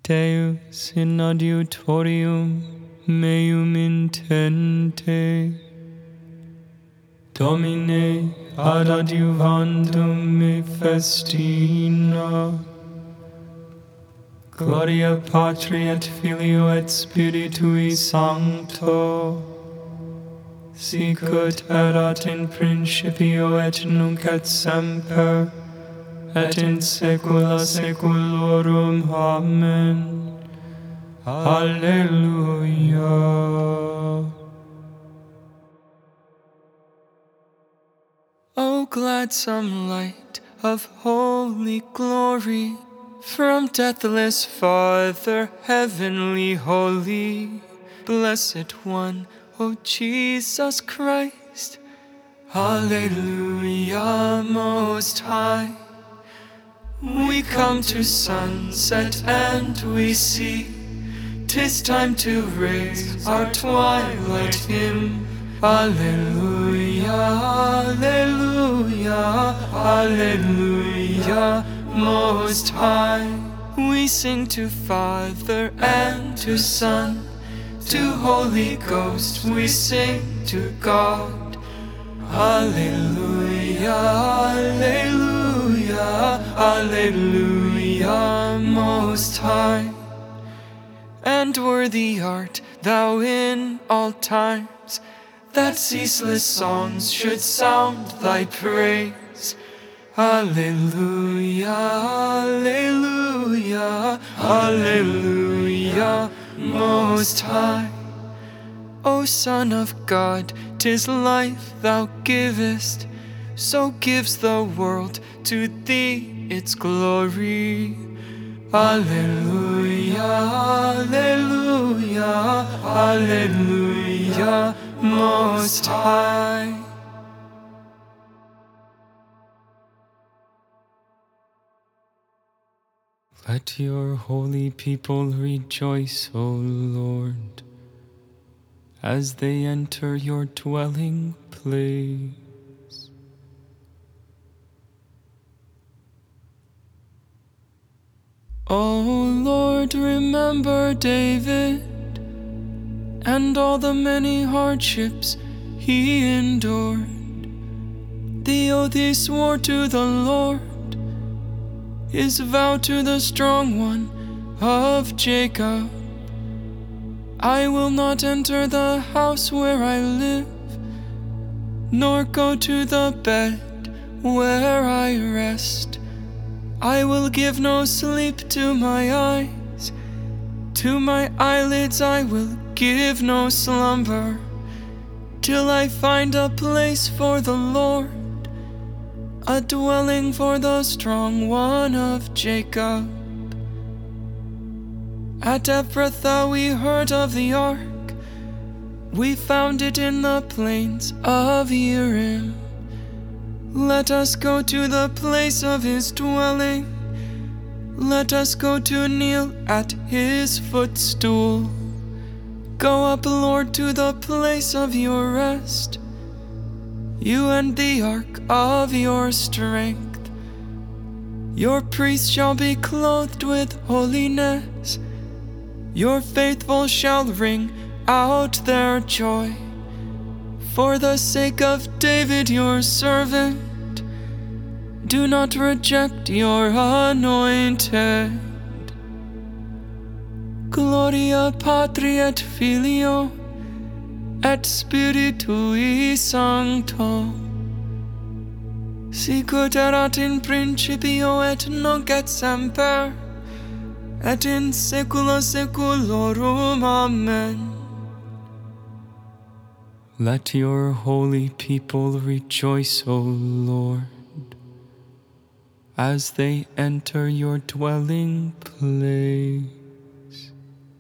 Deus in adiutorium meum intente. Domine ad adiuvandum me festina. Gloria Patri et Filio et Spiritui Sancto, sicut erat in principio et nunc et semper, et in saecula saeculorum. Amen. Alleluia. O gladsome light of holy glory, from deathless Father, heavenly holy, blessed one, O Jesus Christ. Alleluia, most high. We come to sunset and we see 'tis time to raise our twilight hymn. Alleluia, alleluia, alleluia, most high. We sing to Father and to Son, to Holy Ghost we sing to God. Alleluia, alleluia, alleluia, most high. And worthy art thou in all times, that ceaseless songs should sound thy praise. Alleluia, alleluia, alleluia, most high. O Son of God, 'tis life thou givest, so gives the world to thee its glory. Alleluia, alleluia, alleluia, most high. Let your holy people rejoice, O Lord, as they enter your dwelling place. O Lord, remember David and all the many hardships he endured. The oath he swore to the Lord, his vow to the strong one of Jacob. I will not enter the house where I live, nor go to the bed where I rest. I will give no sleep to my eyes, to my eyelids I will give no slumber, till I find a place for the Lord, a dwelling for the strong one of Jacob. At Ephrathah we heard of the ark, we found it in the plains of Urim. Let us go to the place of his dwelling, let us go to kneel at his footstool. Go up, Lord, to the place of your rest, you and the ark of your strength. Your priests shall be clothed with holiness, your faithful shall ring out their joy. For the sake of David your servant, do not reject your anointed. Gloria Patri et Filio et Spiritui Sancto, sicut erat in principio et nunc et semper, et in saecula saeculorum. Amen. Let your holy people rejoice, O Lord, as they enter your dwelling place.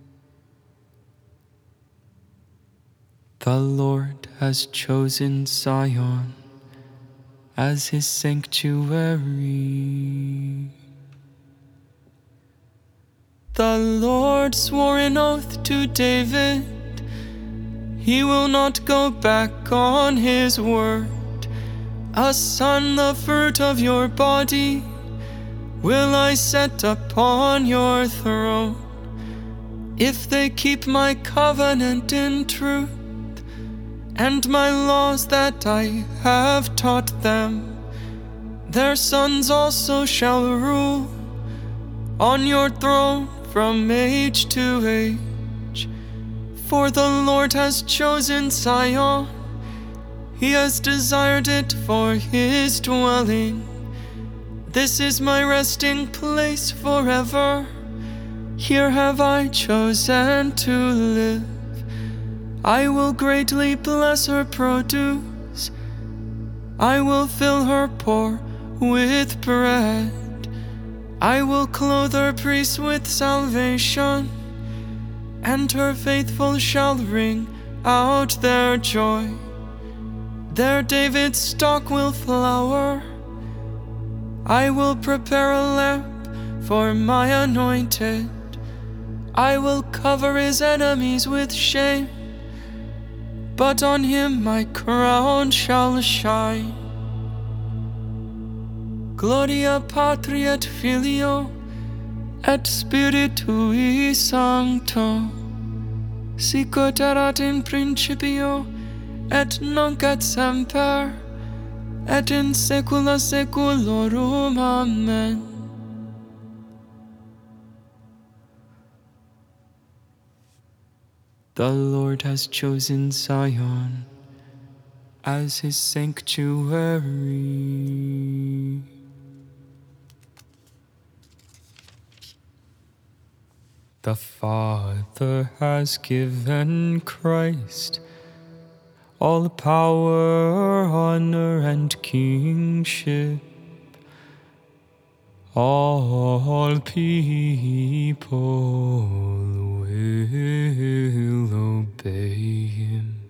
The Lord has chosen Zion as his sanctuary. The Lord swore an oath to David, he will not go back on his word. A son, the fruit of your body, will I set upon your throne. If they keep my covenant in truth, and my laws that I have taught them, their sons also shall rule on your throne from age to age. For the Lord has chosen Zion, He has desired it for His dwelling. This is my resting place forever. Here have I chosen to live. I will greatly bless her produce. I will fill her poor with bread. I will clothe her priests with salvation, and her faithful shall ring out their joy. There David's stock will flower. I will prepare a lamp for my anointed. I will cover his enemies with shame, but on him my crown shall shine. Gloria Patri et Filio et Spiritui Sancto, sic ut erat in principio et nunc et semper et in saecula saeculorum. Amen. The Lord has chosen Zion as His sanctuary. The Father has given Christ all power, honor, and kingship. All people will obey Him.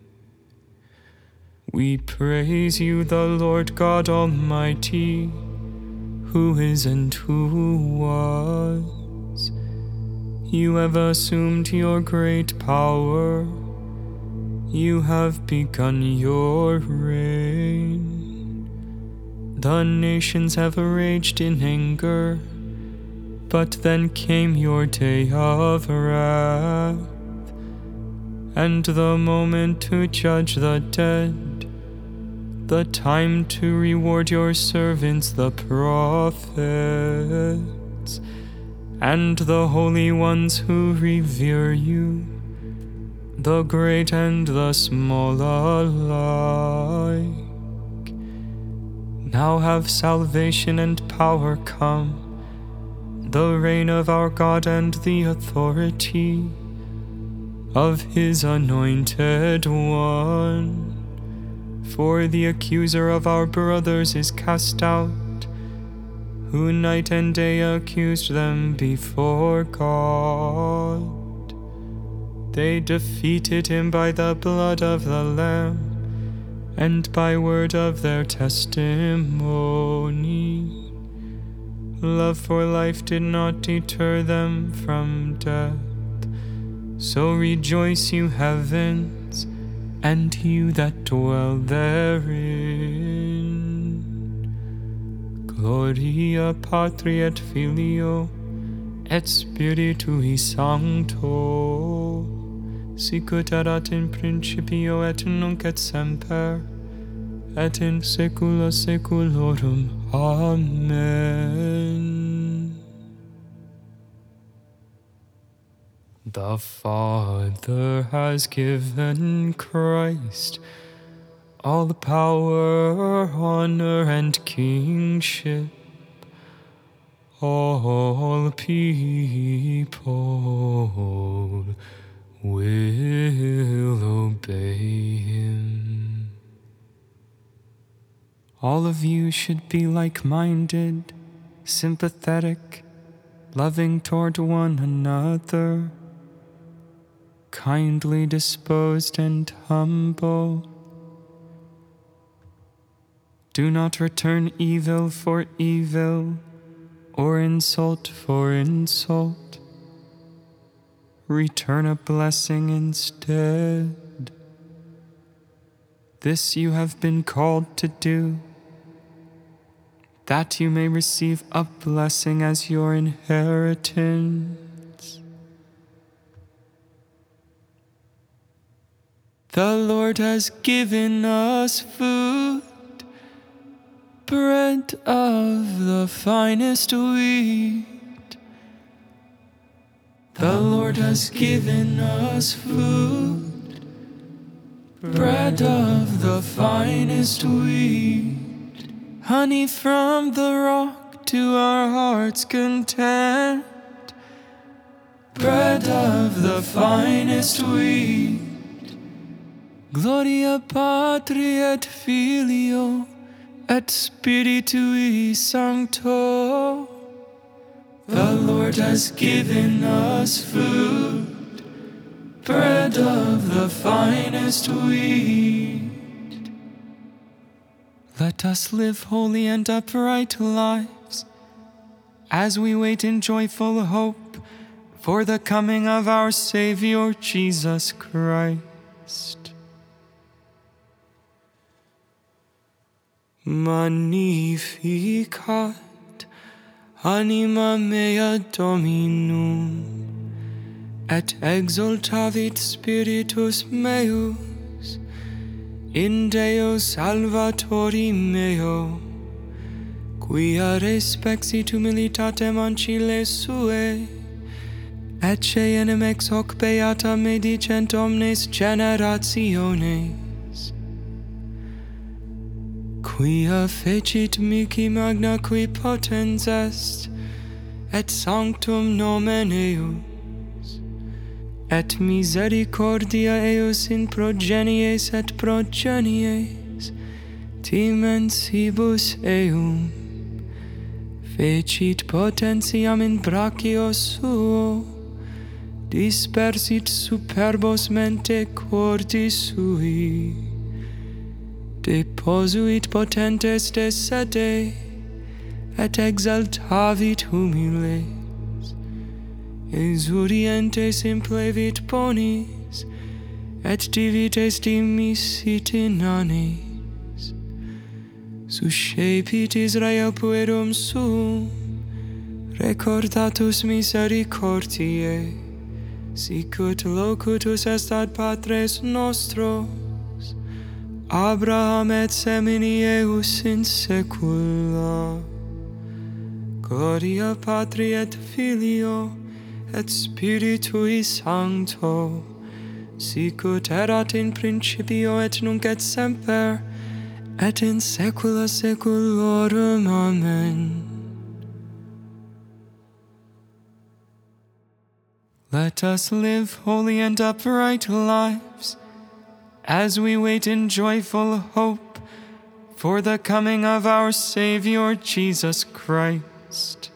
We praise You, the Lord God Almighty, who is and who was. You have assumed Your great power. You have begun Your reign. The nations have raged in anger, but then came Your day of wrath, and the moment to judge the dead, the time to reward Your servants the prophets, and the holy ones who revere You, the great and the small alike. Now have salvation and power come, the reign of our God and the authority of His anointed one. For the accuser of our brothers is cast out, who night and day accused them before God. They defeated him by the blood of the Lamb and by word of their testimony. Love for life did not deter them from death. So rejoice, you heavens, and you that dwell therein. Gloria Patri et Filio et Spiritui Sancto, sic ut erat in principio et nunc et semper et in saecula saeculorum. Amen. The Father has given Christ all the power, honor, and kingship. All people will obey Him. All of you should be like-minded, sympathetic, loving toward one another, kindly disposed and humble. Do not return evil for evil, or insult for insult. Return a blessing instead. This you have been called to do, that you may receive a blessing as your inheritance. The Lord has given us food, bread of the finest wheat. The Lord has given us food, bread of the finest wheat. Honey from the rock to our heart's content, bread of the finest wheat. Gloria Patri et Filio et Spiritui Sancto. The Lord has given us food, bread of the finest wheat. Let us live holy and upright lives as we wait in joyful hope for the coming of our Savior Jesus Christ. Magnificat anima mea Dominum, et exultavit spiritus meus in Deo Salvatori meo, quia respexit humilitatem ancile suae, et ceenem ex hoc beata medicent omnes generationes, quia fecit mihi magna qui potens est, et sanctum nomen eius, et misericordia eius in progenies et progenies, timensibus eum, fecit potentiam in brachio suo, dispersit superbos mente cordis sui, deposuit potentes de sede, et exaltavit humiles, exurientes implevit bonis, et divites dimisit inanes, suscepit Israel puerum suum, recordatus misericordiae, sicut locutus est ad patres nostros, Abraham et semini eius in saecula. Gloria Patri et Filio et Spiritui Sancto, sicut erat in principio et nunc et semper, et in saecula saeculorum. Amen. Let us live holy and upright lives as we wait in joyful hope for the coming of our Savior Jesus Christ.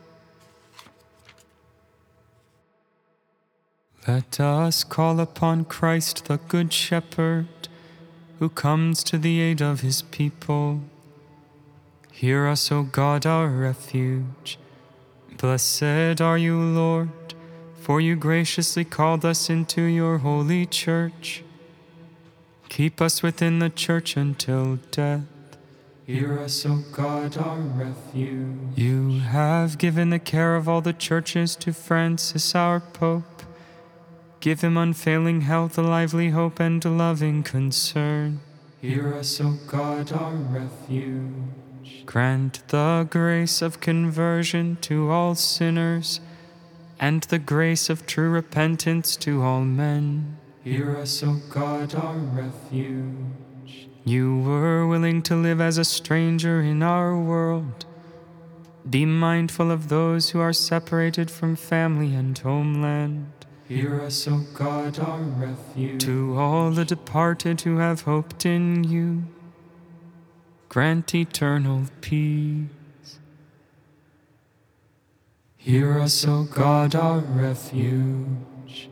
Let us call upon Christ the Good Shepherd, who comes to the aid of his people. Hear us, O God, our refuge. Blessed are you, Lord, for you graciously called us into your holy church. Keep us within the church until death. Hear us, O God, our refuge. You have given the care of all the churches to Francis, our Pope. Give him unfailing health, a lively hope, and loving concern. Hear us, O God, our refuge. Grant the grace of conversion to all sinners, and the grace of true repentance to all men. Hear us, O God, our refuge. You were willing to live as a stranger in our world. Be mindful of those who are separated from family and homeland. Hear us, O God, our refuge. To all the departed who have hoped in you, grant eternal peace. Hear us, O God, our refuge.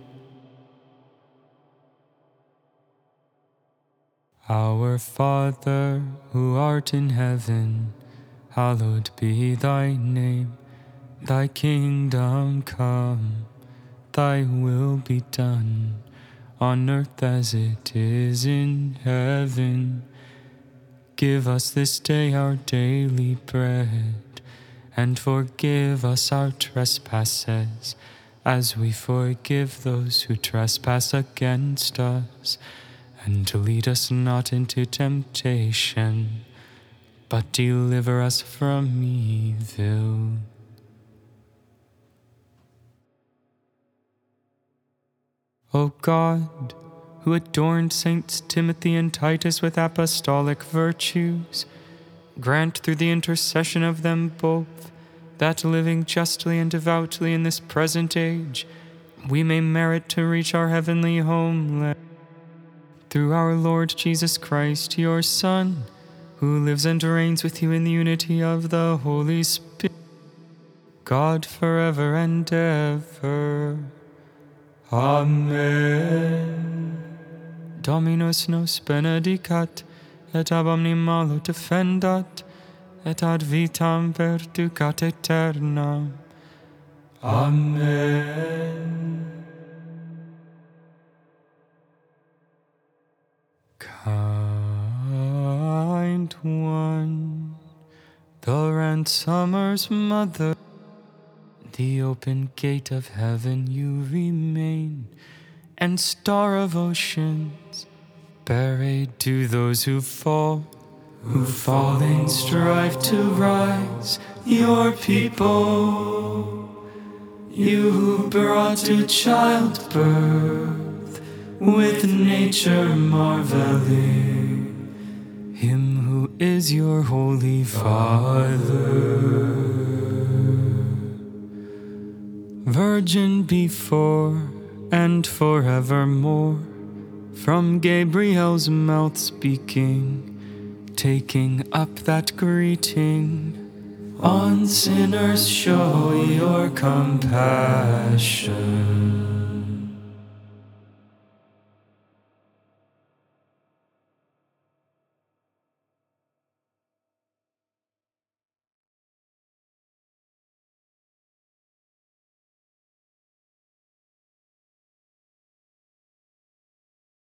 Our Father, who art in heaven, hallowed be thy name. Thy kingdom come, thy will be done, on earth as it is in heaven. Give us this day our daily bread, and forgive us our trespasses, as we forgive those who trespass against us. and to lead us not into temptation, but deliver us from evil. O God, who adorned Saints Timothy and Titus with apostolic virtues, grant through the intercession of them both that, living justly and devoutly in this present age, we may merit to reach our heavenly homeland. Through our Lord Jesus Christ, your Son, who lives and reigns with you in the unity of the Holy Spirit, God forever and ever. Amen. Dominus nos benedicat, et ab omni malo defendat, et ad vitam perducat aeternam. Amen. Kind one, the ransomer's mother, the open gate of heaven you remain, and star of oceans, bear aid to those who falling strive to rise, your people. You who brought to childbirth, with nature marveling, him who is your holy Father. Virgin before and forevermore, from Gabriel's mouth speaking, taking up that greeting, on sinners show your compassion.